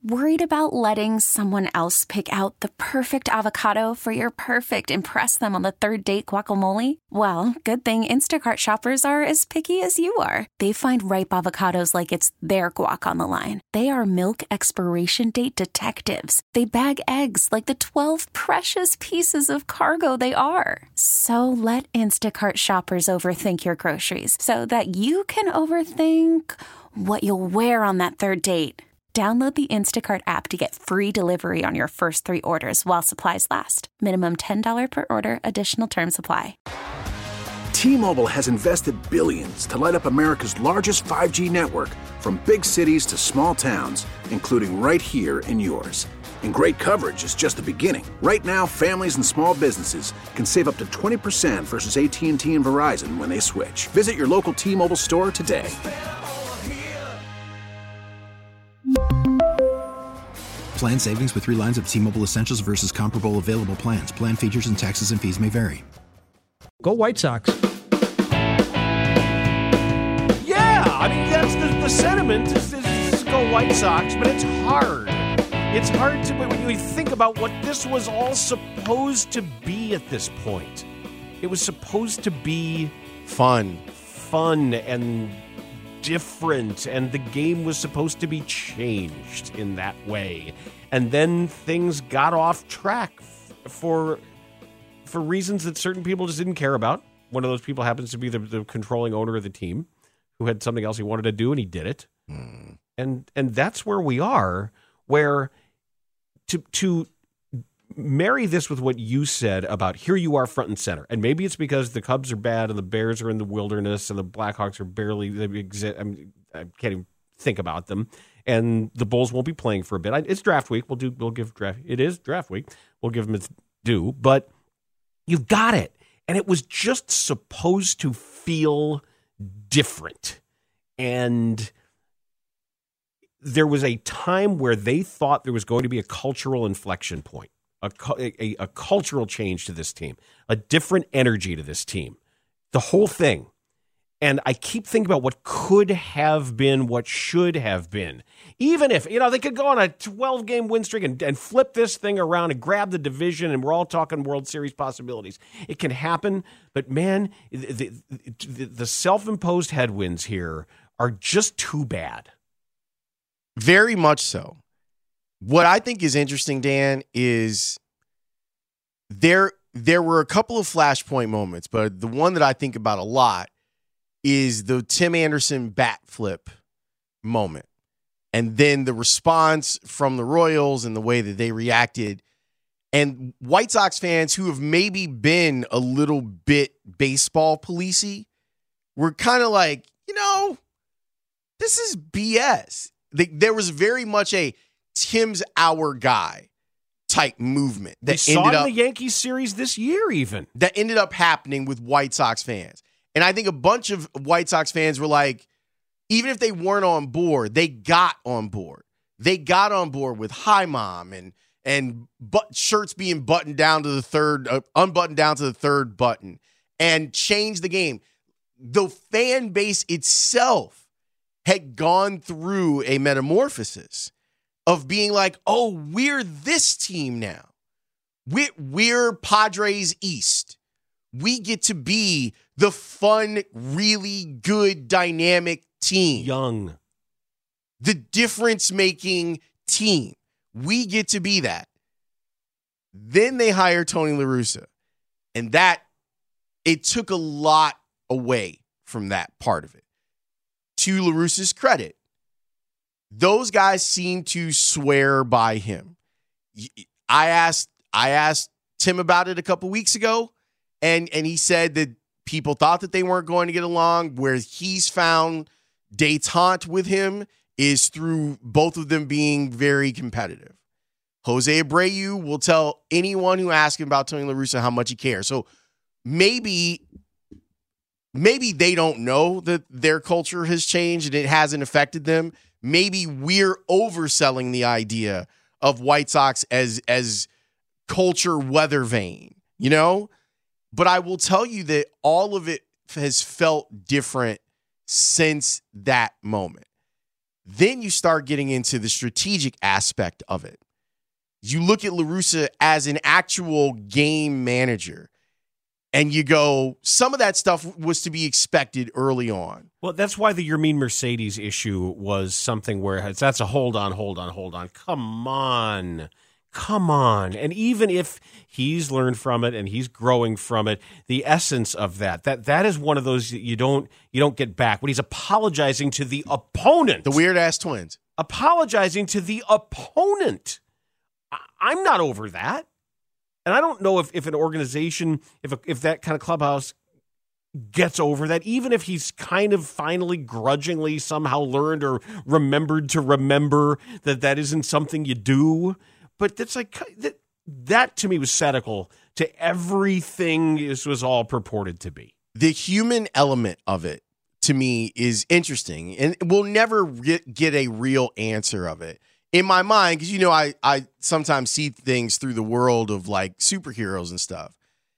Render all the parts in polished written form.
Worried about letting someone else pick out the perfect avocado for your perfect impress them on the third date guacamole? Well, good thing Instacart shoppers are as picky as you are. They find ripe avocados like it's their guac on the line. They are milk expiration date detectives. They bag eggs like the 12 precious pieces of cargo they are. So let Instacart shoppers overthink your groceries so that you can overthink what you'll wear on that third date. Download the Instacart app to get free delivery on your first 3 orders while supplies last. Minimum $10 per order. Additional terms apply. T-Mobile has invested billions to light up America's largest 5G network, from big cities to small towns, including right here in yours. And great coverage is just the beginning. Right now, families and small businesses can save up to 20% versus AT&T and Verizon when they switch. Visit your local T-Mobile store today. Plan savings with 3 lines of T-Mobile Essentials versus comparable available plans. Plan features and taxes and fees may vary. Go White Sox. Yeah, I mean, that's the sentiment is go White Sox, but it's hard. It's hard to, when you think about what this was all supposed to be at this point. It was supposed to be fun and different, and the game was supposed to be changed in that way. And then things got off track for reasons that certain people just didn't care about. One of those people happens to be the controlling owner of the team, who had something else he wanted to do, and he did it. And that's where we are, where to marry this with what you said about here you are front and center. And maybe it's because the Cubs are bad and the Bears are in the wilderness and the Blackhawks are barely, they exist. I can't even think about them. And the Bulls won't be playing for a bit. It's draft week. We'll give draft. It is draft week. We'll give them its due, but you've got it. And it was just supposed to feel different. And there was a time where they thought there was going to be a cultural inflection point. A cultural change to this team, a different energy to this team, the whole thing. And I keep thinking about what could have been, what should have been. Even if, they could go on a 12-game win streak and flip this thing around and grab the division, and we're all talking World Series possibilities. It can happen, but man, the self-imposed headwinds here are just too bad. Very much so. What I think is interesting, Dan, is there were a couple of flashpoint moments, but the one that I think about a lot is the Tim Anderson bat flip moment. And then the response from the Royals and the way that they reacted. And White Sox fans who have maybe been a little bit baseball policey were kind of like, this is BS. There was very much a Tim's our guy type movement that saw in the Yankees series this year, even that ended up happening with White Sox fans. And I think a bunch of White Sox fans were like, even if they weren't on board, they got on board. They got on board with "Hi Mom" and shirts being buttoned down to the third, unbuttoned down to the third button, and changed the game. The fan base itself had gone through a metamorphosis of being like, oh, we're this team now. We're Padres East. We get to be the fun, really good, dynamic team. Young. The difference-making team. We get to be that. Then they hire Tony La Russa. And it took a lot away from that part of it. To La Russa's credit, those guys seem to swear by him. I asked Tim about it a couple weeks ago, and he said that people thought that they weren't going to get along. Where he's found détente with him is through both of them being very competitive. Jose Abreu will tell anyone who asks him about Tony La Russa how much he cares. So maybe they don't know that their culture has changed and it hasn't affected them. Maybe we're overselling the idea of White Sox as culture weather vane, But I will tell you that all of it has felt different since that moment. Then you start getting into the strategic aspect of it. You look at La Russa as an actual game manager, and you go, some of that stuff was to be expected early on. Well, that's why the Yermin Mercedes issue was something where that's a hold on. Come on. And even if he's learned from it and he's growing from it, the essence of that is one of those that you don't get back. When he's apologizing to the opponent. The weird-ass Twins. Apologizing to the opponent. I'm not over that. And I don't know if an organization, if that kind of clubhouse gets over that, even if he's kind of finally grudgingly somehow learned or remembered to remember that isn't something you do. But that's like that to me was satirical to everything this was all purported to be. The human element of it, to me, is interesting, and we'll never get a real answer of it. In my mind, because, I sometimes see things through the world of, like, superheroes and stuff.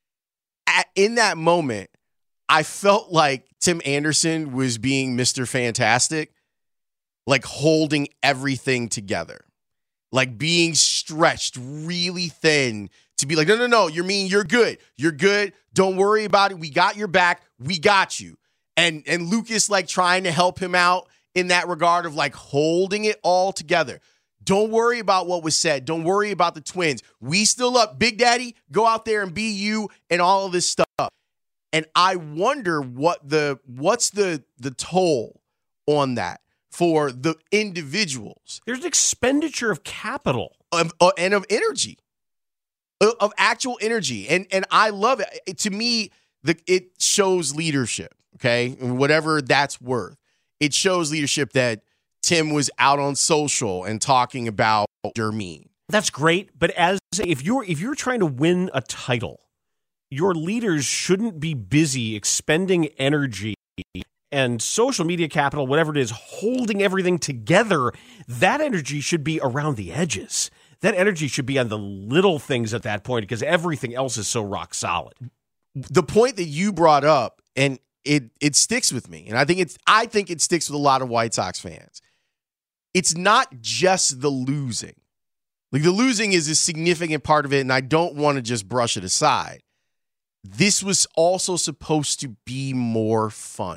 In that moment, I felt like Tim Anderson was being Mr. Fantastic, like holding everything together. Like being stretched really thin to be like, no, you're good. You're good. Don't worry about it. We got your back. We got you. And Lucas, like, trying to help him out in that regard of, like, holding it all together. Don't worry about what was said. Don't worry about the Twins. We still up. Big Daddy, go out there and be you and all of this stuff. And I wonder what's the toll on that for the individuals. There's an expenditure of capital. And of energy. Of actual energy. And I love it. To me, it shows leadership, okay? Whatever that's worth. It shows leadership that Tim was out on social and talking about Yermin. That's great, but if you're trying to win a title, your leaders shouldn't be busy expending energy and social media capital, whatever it is, holding everything together. That energy should be around the edges. That energy should be on the little things at that point because everything else is so rock solid. The point that you brought up, and it sticks with me, and I think it sticks with a lot of White Sox fans. It's not just the losing. Like, the losing is a significant part of it, and I don't want to just brush it aside. This was also supposed to be more fun.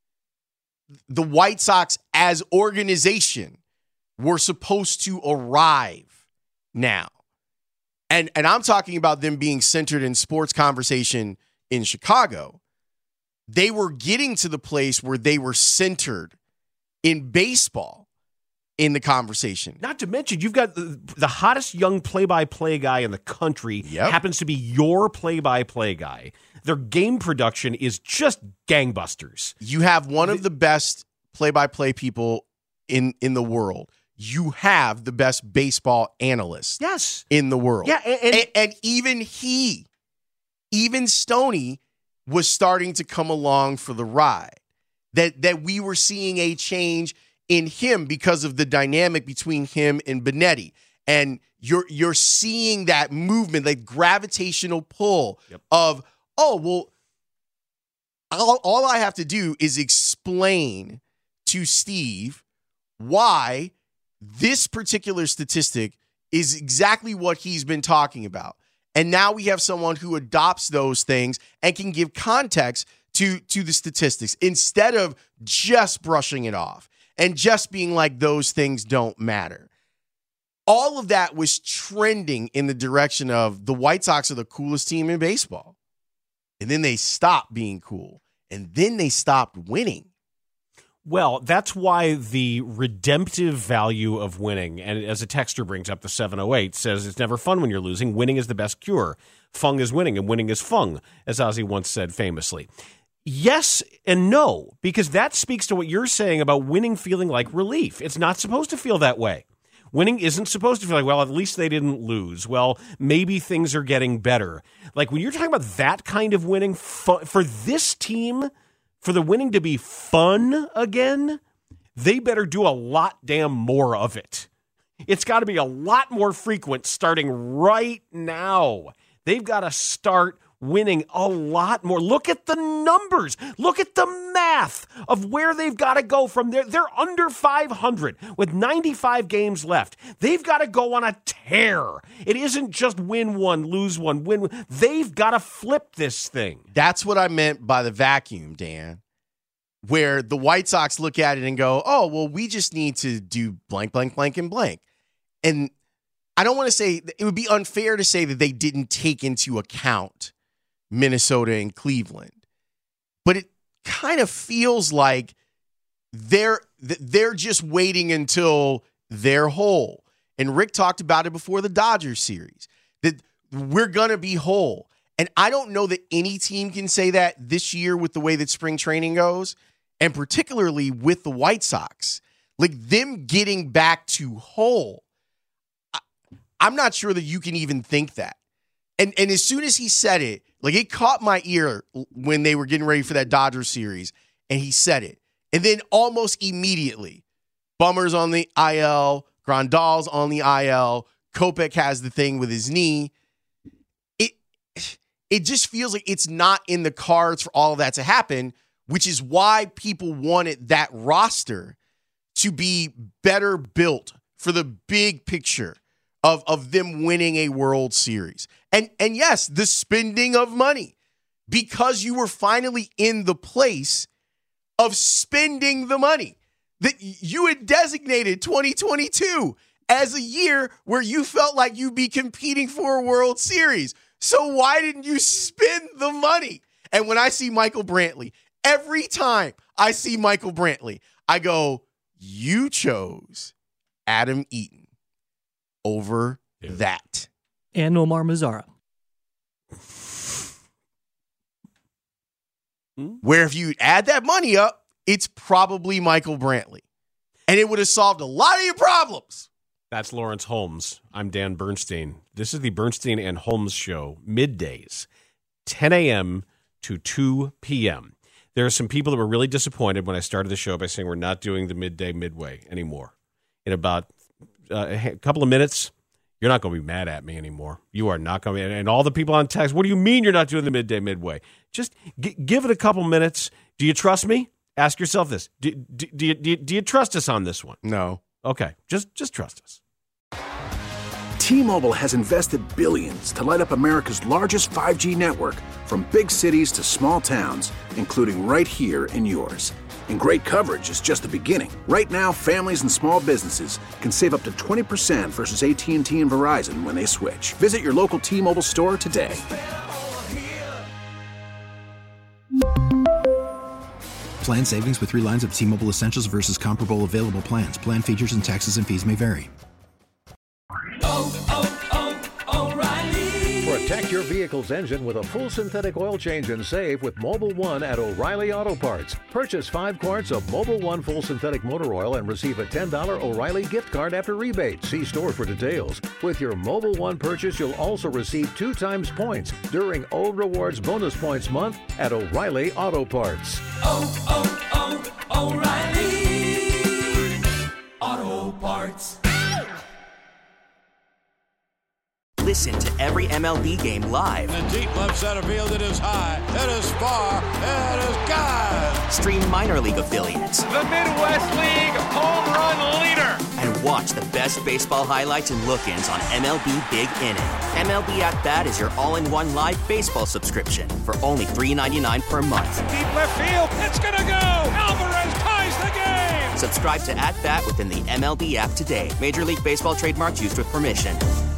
The White Sox as organization were supposed to arrive now. And I'm talking about them being centered in sports conversation in Chicago. They were getting to the place where they were centered in baseball in the conversation. Not to mention, you've got the hottest young play-by-play guy in the country, happens to be your play-by-play guy. Their game production is just gangbusters. You have one of the best play-by-play people in the world. You have the best baseball analyst in the world. Yeah, and even Stoney was starting to come along for the ride. That we were seeing a change in him because of the dynamic between him and Benetti. And you're seeing that movement, like gravitational pull of, all I have to do is explain to Steve why this particular statistic is exactly what he's been talking about. And now we have someone who adopts those things and can give context to the statistics instead of just brushing it off and just being like, those things don't matter. All of that was trending in the direction of the White Sox are the coolest team in baseball. And then they stopped being cool. And then they stopped winning. Well, that's why the redemptive value of winning, and as a texter brings up, the 708 says it's never fun when you're losing. Winning is the best cure. Fung is winning, and winning is fung, as Ozzy once said famously. Yes and no, because that speaks to what you're saying about winning feeling like relief. It's not supposed to feel that way. Winning isn't supposed to feel like, well, at least they didn't lose. Well, maybe things are getting better. Like, when you're talking about that kind of winning, for this team, for the winning to be fun again, they better do a lot damn more of it. It's got to be a lot more frequent starting right now. They've got to start winning a lot more. Look at the numbers. Look at the math of where they've got to go from there. They're under 500 with 95 games left. They've got to go on a tear. It isn't just win one, lose one, win. They've got to flip this thing. That's what I meant by the vacuum, Dan, where the White Sox look at it and go, oh, well, we just need to do blank, blank, blank, and blank. And I don't want to say, it would be unfair to say that they didn't take into account Minnesota and Cleveland, but it kind of feels like they're just waiting until they're whole. And Rick talked about it before the Dodgers series, that we're going to be whole. And I don't know that any team can say that this year with the way that spring training goes, and particularly with the White Sox. Like, them getting back to whole, I'm not sure that you can even think that. And as soon as he said it, like, it caught my ear when they were getting ready for that Dodgers series, and he said it. And then almost immediately, Bummer's on the IL, Grandal's on the IL, Kopech has the thing with his knee. It just feels like it's not in the cards for all of that to happen, which is why people wanted that roster to be better built for the big picture of them winning a World Series. And yes, the spending of money, because you were finally in the place of spending the money. That you had designated 2022 as a year where you felt like you'd be competing for a World Series. So why didn't you spend the money? And when I see Michael Brantley, every time I see Michael Brantley, I go, you chose Adam Eaton over that. And Omar Mazzara. Where if you add that money up, it's probably Michael Brantley. And it would have solved a lot of your problems. That's Lawrence Holmes. I'm Dan Bernstein. This is the Bernstein and Holmes Show, middays, 10 a.m. to 2 p.m. There are some people that were really disappointed when I started the show by saying we're not doing the midday midway anymore. In about a couple of minutes, you're not going to be mad at me anymore. You are not going to be. And all the people on text, what do you mean you're not doing the midday midway? Just give it a couple minutes. Do you trust me? Ask yourself this. Do you trust us on this one? No. Okay. Just trust us. T-Mobile has invested billions to light up America's largest 5G network, from big cities to small towns, including right here in yours. And great coverage is just the beginning. Right now, families and small businesses can save up to 20% versus AT&T and Verizon when they switch. Visit your local T-Mobile store today. Plan savings with 3 lines of T-Mobile Essentials versus comparable available plans. Plan features and taxes and fees may vary. Protect your vehicle's engine with a full synthetic oil change and save with Mobil 1 at O'Reilly Auto Parts. Purchase 5 quarts of Mobil 1 full synthetic motor oil and receive a $10 O'Reilly gift card after rebate. See store for details. With your Mobil 1 purchase, you'll also receive 2 times points during O Rewards Bonus Points Month at O'Reilly Auto Parts. O'Reilly Auto Parts. Listen to every MLB game live. In the deep left center field, it is high, it is far, it is gone. Stream minor league affiliates. The Midwest League home run leader. And watch the best baseball highlights and look-ins on MLB Big Inning. MLB At Bat is your all-in-one live baseball subscription for only $3.99 per month. Deep left field, it's gonna go. Alvarez ties the game. Subscribe to At Bat within the MLB app today. Major League Baseball trademarks used with permission.